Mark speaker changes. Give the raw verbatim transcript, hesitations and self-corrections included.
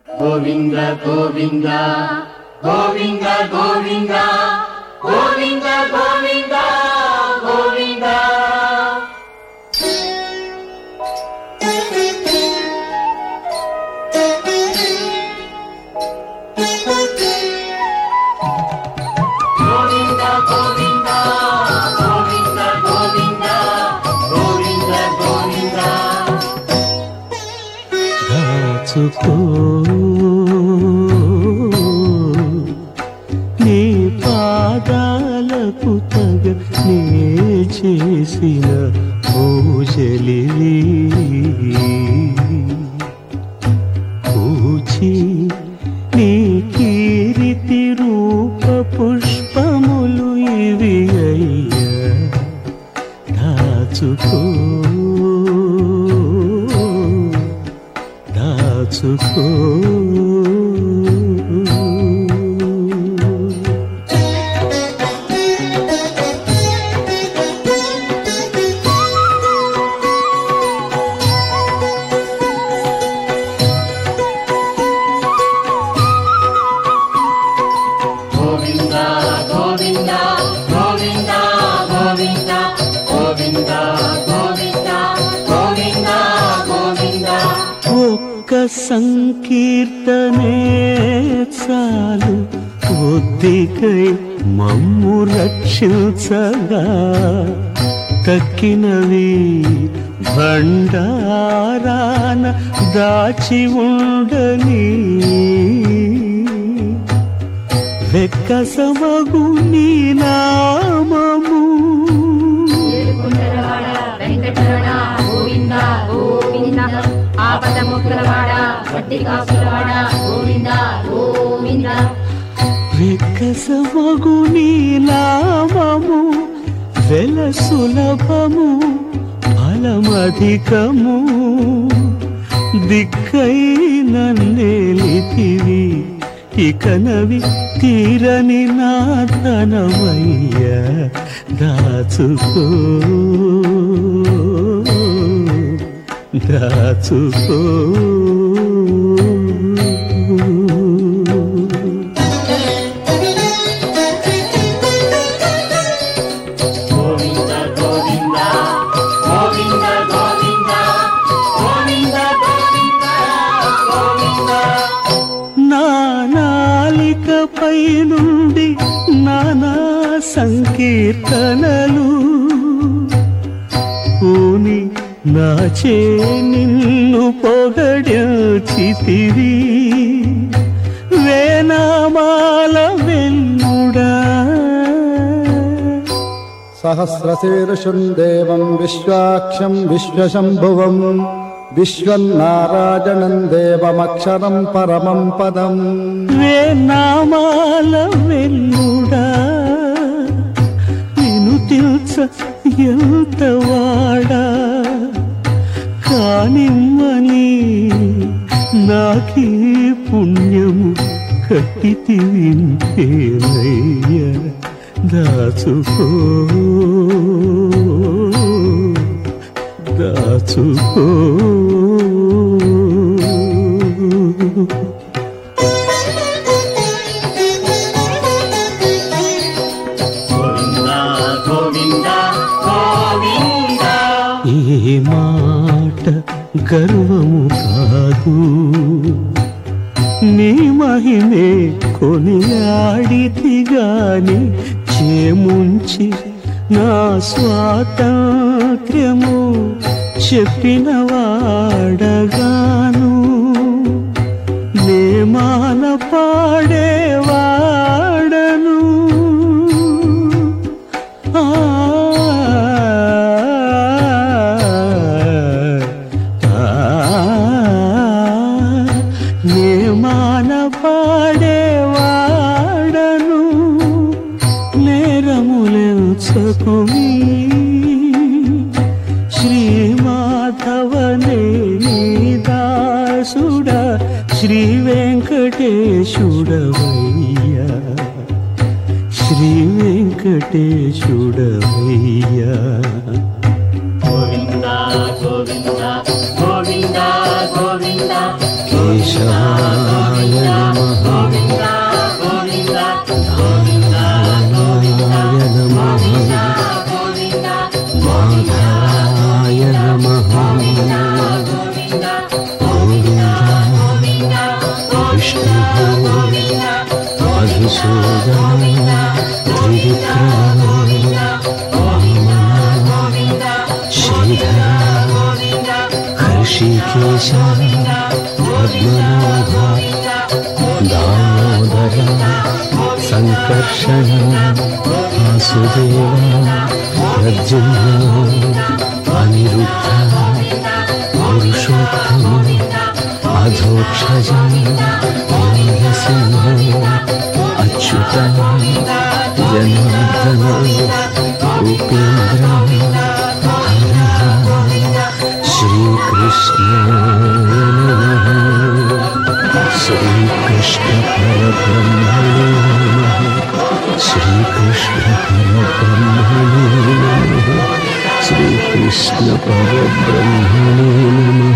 Speaker 1: గోవింద గోవింద గోవింద గోవింద గోవింద గోవింద గోవింద. గోవింద గోవింద గోవింద గోవింద గోవింద గోవింద.
Speaker 2: దాచుకో నీ పాదాలకు తగ నే చేసిన పూజలివి పూచి నీ కీర్తి రూప పుష్పములు ఇవి అయ్యా. దాచుకో దాచుకో
Speaker 1: గోవింద గోవింద గోవింద గోవింద గోవింద గోవింద గోవింద గోవింద.
Speaker 2: ఒక్క సంకీర్తనే చాలు ఒద్దికై మమ్ము రక్షించగా తక్కినవి భండారాన దాచి ఉండని వెక్కసమగు నీ నామము. వెక్కసమగు నీ నామము వెల సులభము ఫలమధికము దిక్కై నన్నేలితివి ఇకనవి తీరని నా ధనమయ్య. దాచుకో దాచుకో
Speaker 1: గోవింద గోవింద గోవింద గోవింద గోవింద గోవింద గోవింద.
Speaker 2: నా నాలికపై నుండి నానా సంకీర్తనలు ఊని నాచే నిన్ను పొగడిచితివి వేనామాల వెన్నుడా.
Speaker 3: సహస్రశీర్షుం దేవం విశ్వాక్షం విశ్వశంభువం విశ్వన్నారాయణం దేవమక్షరం పరమం పదం.
Speaker 2: వేనామాల వెన్నుడా నిన్ను తెలుస ఎంత వాడా కానిమ్మని నాకీ పుణ్యము కట్టితి వింటేనయ్య. దాచుకో దాచుకో
Speaker 1: గోవింద గోవింద గోవింద.
Speaker 2: ఈ మాట గర్వము కాదు నీ మహిమే కొనియాడితి గాని చేముంచి నా స్వాతంత్ర్యము చెప్పిన వాడగాను నేమాన పాడేవాడను. ఆ నేమాన పాడేవాడను నేరములెంచకుమి శ్రీమాధవనే నీ దాసుడ శ్రీ వెంకటేశుడవయ్యా శ్రీ వెంకటేశుడవయ్యా.
Speaker 1: గోవింద గోవింద గోవింద గోవింద
Speaker 2: కేశవాయ నమః నారాయణాయ నమః మాధవాయ నమః గోవింద విష్ణు మధుసూదన త్రివిక్రమ శ్రీధర హర్షికేశ పద్మనాభ దామోదర సంకర్షణ వాసుదేవ ప్రద్యుమ్న అనిరుద్ధ పురుషోత్తమ అధోక్షజ నరసింహ అచ్యుత జనార్దన ఉపేంద్ర శ్రీకృష్ణాయ నమః శ్రీకృష్ణ పరబ్రహ్మణే నమః శ్రీకృష్ణ పరబ్రహ్మణే నమః శ్రీకృష్ణ పరబ్రహ్మణే నమః